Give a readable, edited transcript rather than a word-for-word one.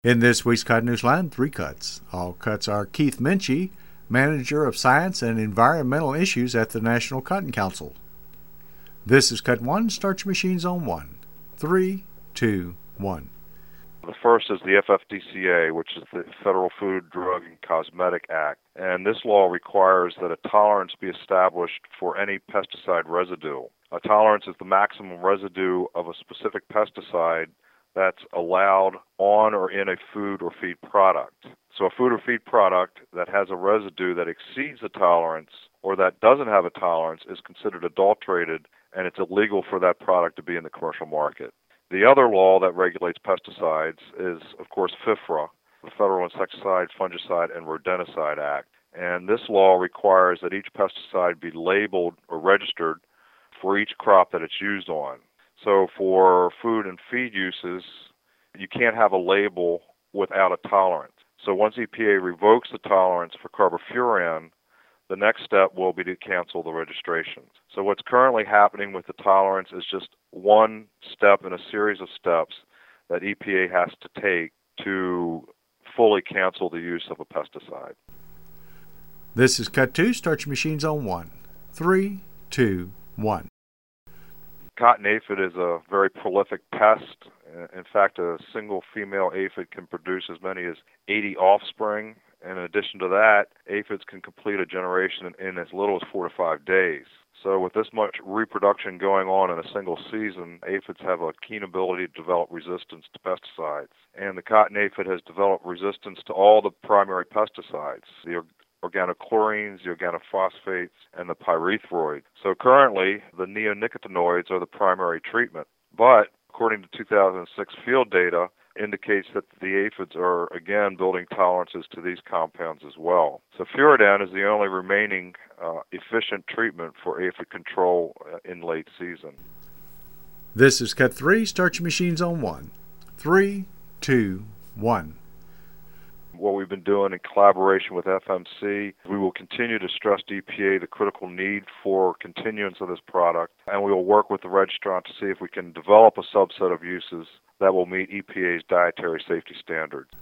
In this week's Cotton Newsline, 3 cuts. All cuts are Keith Minchie, Manager of Science and Environmental Issues at the National Cotton Council. This is Cut 1. Start your machines on 1. 3, 2, 1. The first is the FFDCA, which is the Federal Food, Drug, and Cosmetic Act. And this law requires that a tolerance be established for any pesticide residue. A tolerance is the maximum residue of a specific pesticide that's allowed on or in a food or feed product. So a food or feed product that has a residue that exceeds the tolerance or that doesn't have a tolerance is considered adulterated, and it's illegal for that product to be in the commercial market. The other law that regulates pesticides is, of course, FIFRA, the Federal Insecticide, Fungicide, and Rodenticide Act. And this law requires that each pesticide be labeled or registered for each crop that it's used on. So for food and feed uses, you can't have a label without a tolerance. So once EPA revokes the tolerance for carbofuran, the next step will be to cancel the registrations. So what's currently happening with the tolerance is just one step in a series of steps that EPA has to take to fully cancel the use of a pesticide. This is Cut 2. Start your machines on 1. 3, 2, 1. Cotton aphid is a very prolific pest. In fact, a single female aphid can produce as many as 80 offspring. And in addition to that, aphids can complete a generation in as little as 4 to 5 days. So with this much reproduction going on in a single season, aphids have a keen ability to develop resistance to pesticides. And the cotton aphid has developed resistance to all the primary pesticides, the organochlorines, the organophosphates, and the pyrethroid. So currently, the neonicotinoids are the primary treatment. But according to 2006 field data, indicates that the aphids are, again, building tolerances to these compounds as well. So Furadan is the only remaining efficient treatment for aphid control in late season. This is Cut 3. Start your machines on 1. 3, 2, 1. What we've been doing in collaboration with FMC, we will continue to stress to EPA the critical need for continuance of this product, and we will work with the registrant to see if we can develop a subset of uses that will meet EPA's dietary safety standards.